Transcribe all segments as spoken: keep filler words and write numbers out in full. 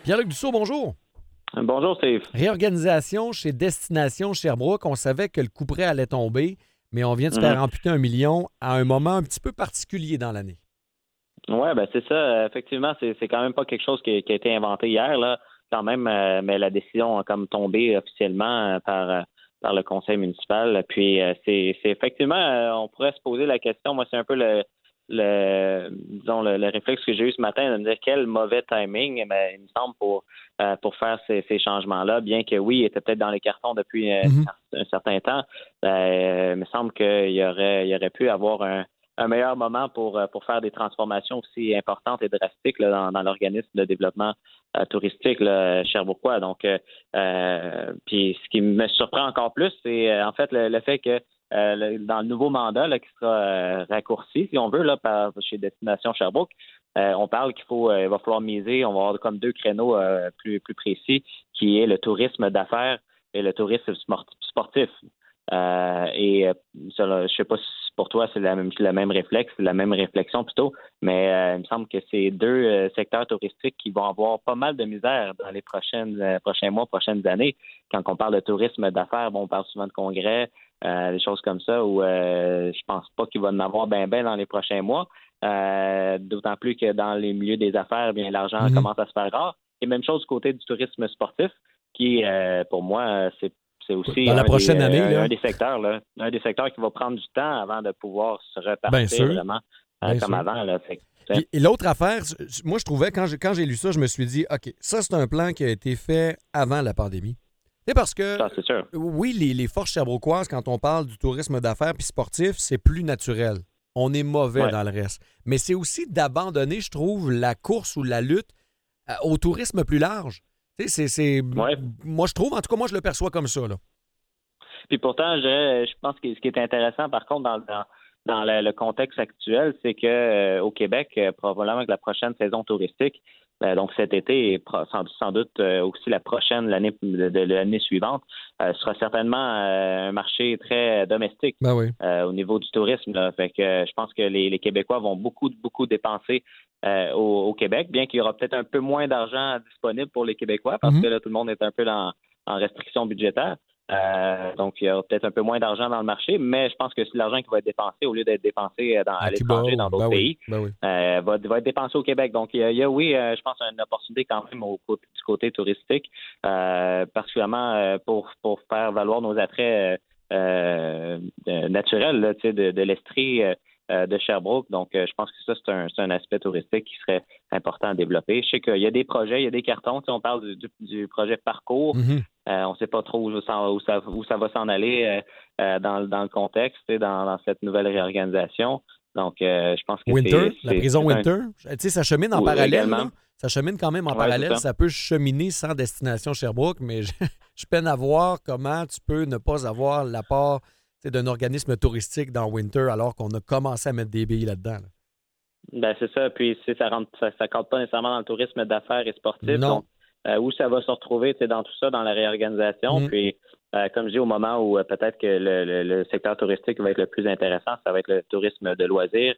Pierre-Luc Dussault, bonjour. Bonjour, Steve. Réorganisation chez Destination Sherbrooke. On savait que le couperet allait tomber, mais on vient de se Mm-hmm. faire amputer un million à un moment un petit peu particulier dans l'année. Oui, ben c'est ça. Effectivement, c'est, c'est quand même pas quelque chose qui, qui a été inventé hier, là, quand même, euh, mais la décision a comme tombé officiellement euh, par, euh, par le conseil municipal. Puis euh, c'est, c'est effectivement, euh, on pourrait se poser la question, moi, c'est un peu le le disons le, le réflexe que j'ai eu ce matin de me dire quel mauvais timing, mais il me semble pour euh, pour faire ces, ces changements-là, bien que oui, il était peut-être dans les cartons depuis euh, Mm-hmm. un certain temps, ben, il me semble qu'il y aurait il y aurait pu avoir un un meilleur moment pour pour faire des transformations aussi importantes et drastiques là, dans, dans l'organisme de développement euh, touristique là, sherbrookeois. Donc, euh, euh, puis ce qui me surprend encore plus, c'est euh, en fait le, le fait que euh, le, dans le nouveau mandat là, qui sera euh, raccourci, si on veut, là, par chez Destination Sherbrooke, euh, on parle qu'il faut euh, il va falloir miser, on va avoir comme deux créneaux euh, plus plus précis, qui est le tourisme d'affaires et le tourisme sportif. Euh, et euh, ça, je sais pas si pour toi c'est la même, le même réflexe, la même réflexion plutôt, mais euh, il me semble que c'est deux euh, secteurs touristiques qui vont avoir pas mal de misère dans les prochaines euh, prochains mois, prochaines années. Quand on parle de tourisme d'affaires, bon, on parle souvent de congrès, euh, des choses comme ça, où euh, je pense pas qu'il va en avoir ben ben dans les prochains mois. Euh, d'autant plus que dans les milieux des affaires, bien l'argent Mm-hmm. commence à se faire rare. Et même chose du côté du tourisme sportif, qui euh, pour moi c'est C'est aussi Dans la un, prochaine des, année, euh, là. un des secteurs, là, un des secteurs qui va prendre du temps avant de pouvoir se Bien repartir sûr. vraiment euh, Bien comme sûr. avant. Là. Fait, Puis, et l'autre affaire, moi, je trouvais, quand j'ai, quand j'ai lu ça, je me suis dit, OK, ça, c'est un plan qui a été fait avant la pandémie. C'est parce que, ça, c'est sûr. oui, les, les forces sherbrookoises, quand on parle du tourisme d'affaires puis sportif, c'est plus naturel. On est mauvais Ouais. dans le reste. Mais c'est aussi d'abandonner, je trouve, la course ou la lutte euh, au tourisme plus large. Tu sais, c'est, c'est Ouais. moi, je trouve, en tout cas, moi, je le perçois comme ça, là. Puis pourtant, je, je pense que ce qui est intéressant, par contre, dans, dans, dans le, le contexte actuel, c'est que euh, au Québec, euh, probablement que la prochaine saison touristique, euh, donc cet été et pro- sans, sans doute euh, aussi la prochaine, l'année de, de l'année suivante, euh, sera certainement euh, un marché très domestique Ben oui. euh, au niveau du tourisme. Là. Fait que euh, je pense que les, les Québécois vont beaucoup, beaucoup dépenser euh, au, au Québec, bien qu'il y aura peut-être un peu moins d'argent disponible pour les Québécois, parce Mm-hmm. que là, tout le monde est un peu dans, en restriction budgétaire. Euh, donc, il y aura peut-être un peu moins d'argent dans le marché, mais je pense que si l'argent qui va être dépensé, au lieu d'être dépensé dans, à, À Cuba, l'étranger, dans d'autres ben pays, oui. Ben oui. euh, va, va être dépensé au Québec. Donc, il y a, il y a oui, euh, je pense, une opportunité quand même au côté, du côté touristique, euh, particulièrement euh, pour, pour faire valoir nos attraits euh, euh, naturels là, de, de l'Estrie euh, de Sherbrooke. Donc, euh, je pense que ça, c'est un, c'est un aspect touristique qui serait important à développer. Je sais qu'il y a des projets, il y a des cartons. On parle du, du, du projet Parcours. Mm-hmm. Euh, on ne sait pas trop où ça, où ça, où ça va s'en aller euh, euh, dans, dans le contexte, dans, dans cette nouvelle réorganisation. Donc, euh, je pense que Winter, c'est... la c'est, prison c'est un... Winter. Tu sais, ça chemine en Oui, parallèle, également. là. Ça chemine quand même en Ouais, parallèle. ça. Ça peut cheminer sans destination Sherbrooke, mais je, je peine à voir comment tu peux ne pas avoir l'apport d'un organisme touristique dans Winter alors qu'on a commencé à mettre des billes là-dedans. Là. Ben, c'est ça. Puis, ça rentre, ça ne cadre pas nécessairement dans le tourisme d'affaires et sportif. Non. Donc, euh, où ça va se retrouver dans tout ça, dans la réorganisation. Mm. Puis, euh, comme je dis, au moment où euh, peut-être que le, le, le secteur touristique va être le plus intéressant, ça va être le tourisme de loisirs,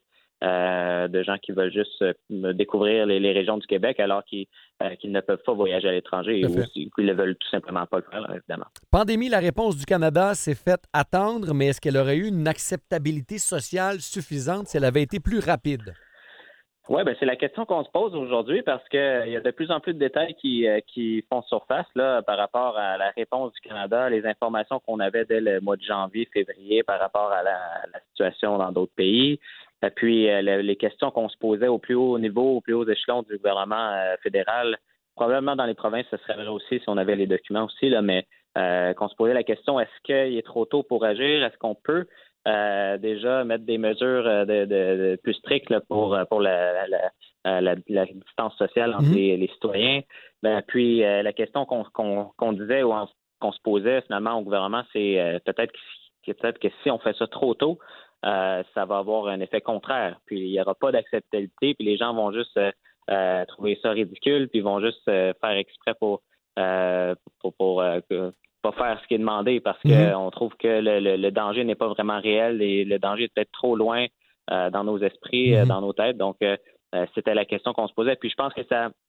euh, de gens qui veulent juste euh, découvrir les, les régions du Québec alors qu'ils, euh, qu'ils ne peuvent pas voyager à l'étranger ou qu'ils ne veulent tout simplement pas le faire, là, évidemment. Pandémie, la réponse du Canada s'est faite attendre, mais est-ce qu'elle aurait eu une acceptabilité sociale suffisante si elle avait été plus rapide? Oui, ben c'est la question qu'on se pose aujourd'hui parce que il y a de plus en plus de détails qui, euh, qui font surface là, par rapport à la réponse du Canada, les informations qu'on avait dès le mois de janvier, février par rapport à la, à la situation dans d'autres pays. Et puis euh, le, les questions qu'on se posait au plus haut niveau, au plus haut échelon du gouvernement euh, fédéral, probablement dans les provinces, ce serait vrai aussi si on avait les documents aussi, là, mais euh, qu'on se posait la question, est-ce qu'il est trop tôt pour agir? Est-ce qu'on peut Euh, déjà mettre des mesures de, de, de plus strictes là, pour, pour la, la, la, la, la distance sociale entre mm-hmm. les, les citoyens. Ben, puis euh, la question qu'on, qu'on, qu'on disait ou en, qu'on se posait finalement au gouvernement, c'est euh, peut-être que, peut-être que si on fait ça trop tôt, euh, ça va avoir un effet contraire. Puis il n'y aura pas d'acceptabilité, puis les gens vont juste euh, euh, trouver ça ridicule, puis ils vont juste euh, faire exprès pour euh, pour, pour euh, pas faire ce qui est demandé parce qu'on mm-hmm. trouve que le, le, le danger n'est pas vraiment réel et le danger est peut-être trop loin euh, dans nos esprits, mm-hmm. euh, dans nos têtes. Donc, euh, c'était la question qu'on se posait. Puis je pense que ça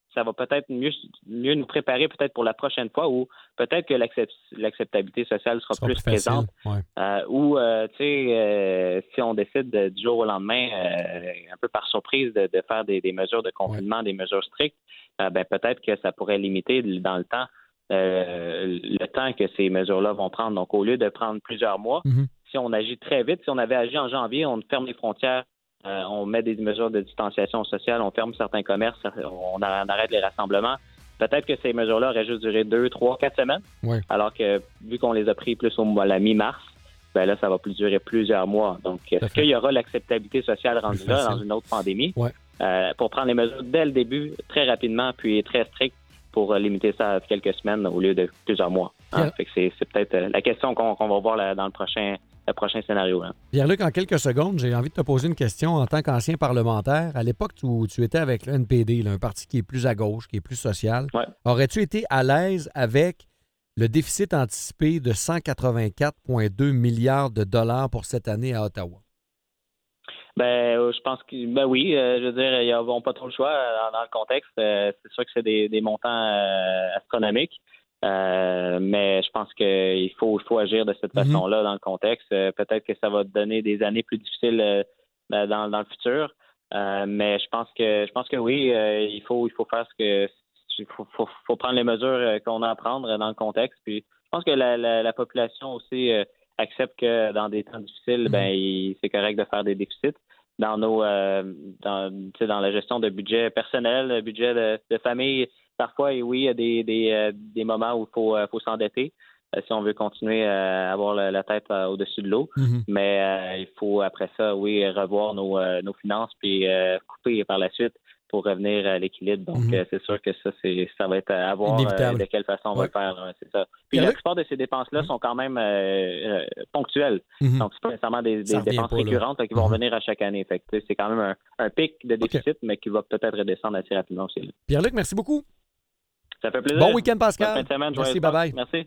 ça va peut-être mieux, mieux nous préparer peut-être pour la prochaine fois où peut-être que l'accept, l'acceptabilité sociale sera, sera plus, plus présente. Ouais. Euh, ou, euh, tu sais, euh, si on décide de, du jour au lendemain, euh, un peu par surprise, de, de faire des, des mesures de confinement, ouais. des mesures strictes, euh, ben peut-être que ça pourrait limiter dans le temps euh, le temps que ces mesures-là vont prendre. Donc, au lieu de prendre plusieurs mois, mm-hmm. si on agit très vite, si on avait agi en janvier, on ferme les frontières, Euh, on met des mesures de distanciation sociale, on ferme certains commerces, on arrête les rassemblements. Peut-être que ces mesures-là auraient juste duré deux, trois, quatre semaines. Oui. Alors que, vu qu'on les a pris plus au mois, à la mi-mars, ben là, ça va plus durer plusieurs mois. Donc, est-ce qu'il y aura l'acceptabilité sociale rendue là dans une autre pandémie? Ouais. Euh, pour prendre les mesures dès le début, très rapidement, puis très strict, pour limiter ça à quelques semaines au lieu de plusieurs mois. Hein? Yeah. Fait que c'est, c'est peut-être la question qu'on, qu'on va voir là, dans le prochain... le prochain scénario. Hein. Pierre-Luc, en quelques secondes, j'ai envie de te poser une question en tant qu'ancien parlementaire. À l'époque où tu étais avec le N P D, là, un parti qui est plus à gauche, qui est plus social, ouais. aurais-tu été à l'aise avec le déficit anticipé de cent quatre-vingt-quatre virgule deux milliards de dollars pour cette année à Ottawa? Ben, je pense que ben oui, euh, je veux dire, ils n'auront pas trop le choix dans, dans le contexte. Euh, c'est sûr que c'est des, des montants euh, astronomiques. Euh, mais je pense qu'il faut, il faut agir de cette mm-hmm. façon-là dans le contexte. Euh, peut-être que ça va donner des années plus difficiles euh, dans, dans le futur. Euh, mais je pense que je pense que oui, euh, il faut il faut faire ce que il faut, faut, faut prendre les mesures qu'on a à prendre dans le contexte. Puis je pense que la, la, la population aussi euh, accepte que dans des temps difficiles, mm-hmm. ben il, c'est correct de faire des déficits. Dans nos euh, dans, dans la gestion de budget personnel, budget de, de famille. Parfois, oui, il y a des, des, euh, des moments où il faut, euh, faut s'endetter euh, si on veut continuer à avoir la, la tête euh, au-dessus de l'eau. Mm-hmm. Mais euh, il faut, après ça, oui, revoir nos, euh, nos finances puis euh, couper par la suite pour revenir à l'équilibre. Donc, mm-hmm. euh, c'est sûr que ça, c'est, ça va être à voir euh, de quelle façon on ouais. va le faire. Hein, c'est ça. Puis Pierre-Luc? La plupart de ces dépenses-là mm-hmm. sont quand même euh, euh, ponctuelles. Mm-hmm. Donc, c'est pas nécessairement des, des dépenses pas, récurrentes là. Qui vont mm-hmm. revenir à chaque année. Fait que, c'est quand même un, un pic de déficit, okay. mais qui va peut-être redescendre assez rapidement aussi. Là. Pierre-Luc, merci beaucoup. Ça fait plaisir. Bon week-end, Pascal. Bonne fin de semaine. Merci, bye-bye. Merci.